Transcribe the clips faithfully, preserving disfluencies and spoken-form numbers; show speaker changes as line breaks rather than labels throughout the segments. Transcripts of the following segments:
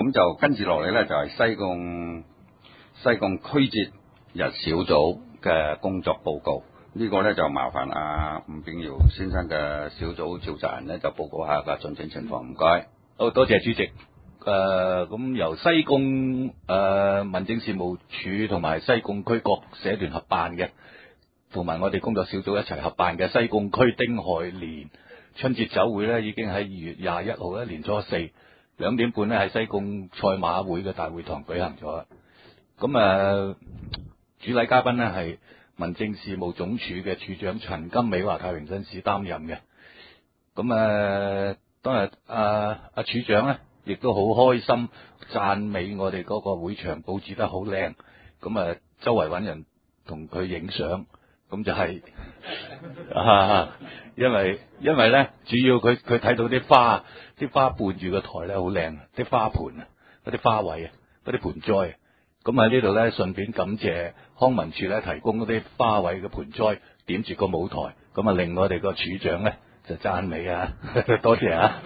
咁就跟住落嚟咧，就係西貢西貢區節日小組嘅工作報告。呢個咧就麻煩阿吳炳堯先生嘅小組召集人咧，就報告下個進展情況。唔該。
好多謝主席。誒、呃，咁由西貢誒、呃、民政事務處同埋西貢區各社團合辦嘅，同埋我哋工作小組一齊合辦嘅西貢區丁亥年春節酒會咧，已經喺二月廿一號咧，年初四兩點半咧喺西貢賽馬會嘅大會堂舉行咗。咁誒、呃，主禮嘉賓咧係民政事務總署嘅處長陳金美華太平紳士擔任嘅。咁誒、呃，當日阿阿處長咧，亦都好開心讚美我哋嗰個會場佈置得好靚。咁誒，周圍揾人同佢影相。咁就係、是啊，因為因為咧，主要佢佢睇到啲花，啲花伴住個台咧好靚，啲花盆啊，嗰啲花卉啊，嗰啲盆栽。咁喺呢度咧，順便感謝康文署咧提供嗰啲花卉嘅盆栽，點住個舞台，咁啊令我哋個處長咧就讚美啊，多謝啊！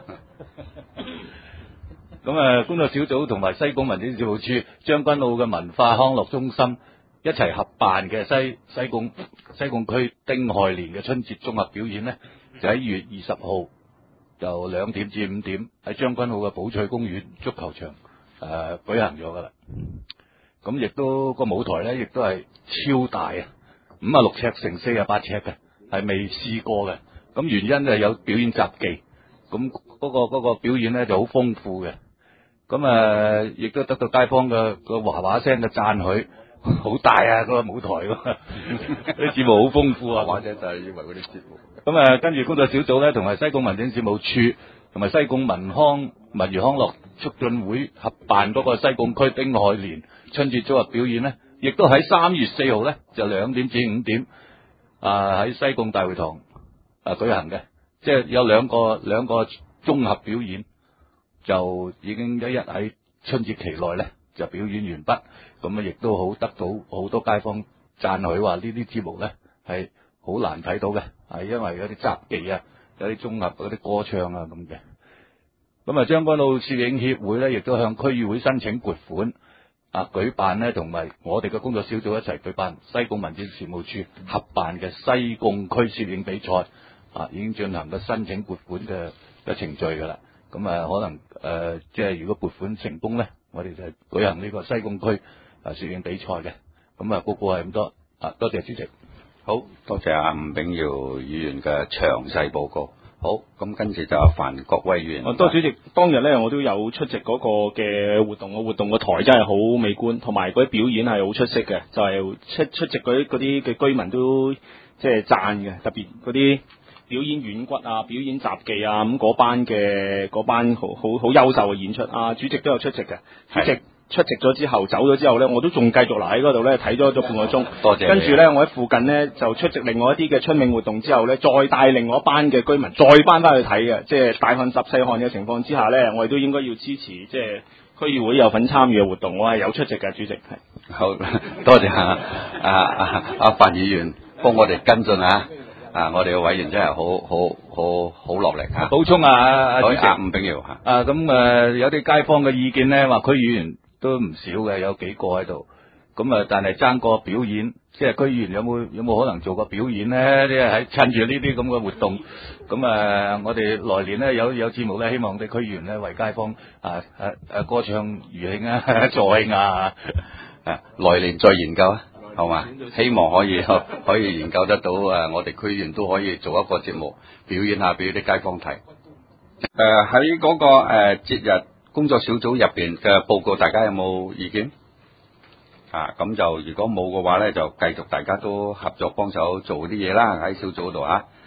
咁啊，工作小組同埋西貢民政事務處將軍澳嘅文化康樂中心一齊合辦嘅西西貢西貢區丁亥年嘅春節綜合表演呢，就喺二月二十號由兩點至五點喺將軍澳嘅寶翠公園足球場誒、呃、舉行咗噶啦。咁亦都個舞台呢，亦都係超大啊，五啊六尺乘四啊八尺嘅，係未試過嘅。咁原因就係有表演雜技，咁嗰、嗰個、嗰個表演呢就好豐富嘅。咁誒亦都得到街坊嘅個話話聲嘅讚許。好大啊！嗰、那個舞台喎，啲節目好豐富啊！
或者就係以為嗰啲節目。
咁啊，跟住工作小組咧，同埋西貢民政事務處同埋西貢民康文娛康樂促進會合辦嗰個西貢區丁亥年春節組合表演呢，亦都喺三月四號咧就兩點至五點啊喺西貢大會堂啊舉行嘅，即係有兩個兩個綜合表演，就已經一一喺春節期內咧就表演完畢。咁啊，亦都好得到好多街坊讚許，話呢啲節目咧係好難睇到嘅，係因為有啲雜技啊，有啲綜合嗰啲歌唱啊咁嘅。咁啊，將軍澳攝影協會咧，亦都向區議會申請撥款啊，舉辦呢，同埋我哋嘅工作小組一齊舉辦西貢民政事務處合辦嘅西貢區攝影比賽啊，已經進行咗申請撥款嘅嘅程序㗎啦。咁啊，可能誒、呃，即係如果撥款成功咧，我哋就舉行呢個西貢區啊攝影比賽嘅。咁啊，報告係咁多啊，多謝主席。
好多謝阿吳炳堯議員嘅詳細報告。好，咁跟住就范國威議員。
多謝主席，當日咧我都有出席嗰個嘅活動，個活動個台真係好美觀，同埋嗰啲表演係好出色嘅，就係、是、出出席嗰啲嗰啲嘅居民都即係讚嘅，特別嗰啲表演軟骨啊、表演雜技啊，咁嗰班嘅嗰班好好好優秀嘅演出啊，主席都有出席嘅。主席出席咗之後走咗之後咧，我都仲繼續留喺嗰度咧睇咗咗半個鐘。
多謝。
跟住咧，我喺附近咧就出席另外一啲嘅春茗活動之後咧，再帶另外一班嘅居民再翻翻去睇嘅，即係大汗十細汗嘅情況之下咧，我哋都應該要支持即係區議會有份參與嘅活動，我係有出席嘅，主席係。
好多謝啊啊啊阿范議員幫我哋跟進啊！啊！我哋嘅委員真係好好好好落力嚇。
補充啊，阿主席，
吳炳堯嚇。
啊，咁誒有啲街坊嘅意見咧，話區議員都唔少嘅，有幾個喺度。咁啊，但係爭個表演，即係區議員有冇有冇可能做個表演咧？即係喺趁住呢啲咁嘅活動，咁啊，我哋來年咧有有節目咧，希望啲區議員咧為街坊啊啊啊歌唱餘興啊助興啊，
啊，來年再研究啊。好嘛？希望可以可以研究得到誒，我哋區議員都可以做一個節目表演下俾啲街坊睇。誒喺嗰個誒節日工作小組入邊嘅報告，大家有冇意見？啊，咁就如果冇嘅話咧，就繼續大家都合作幫手做啲嘢啦，喺小組度啊。